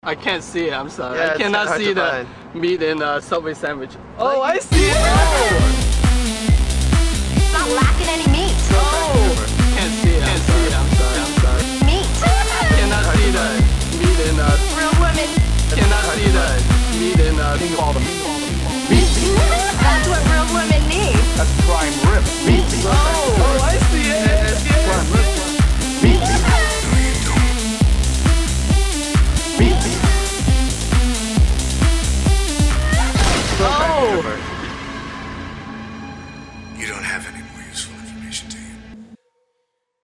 I can't see it, I'm sorry. Yeah, I cannot hard see to the find. meat in a Subway sandwich. Oh, I see it! It's not lacking any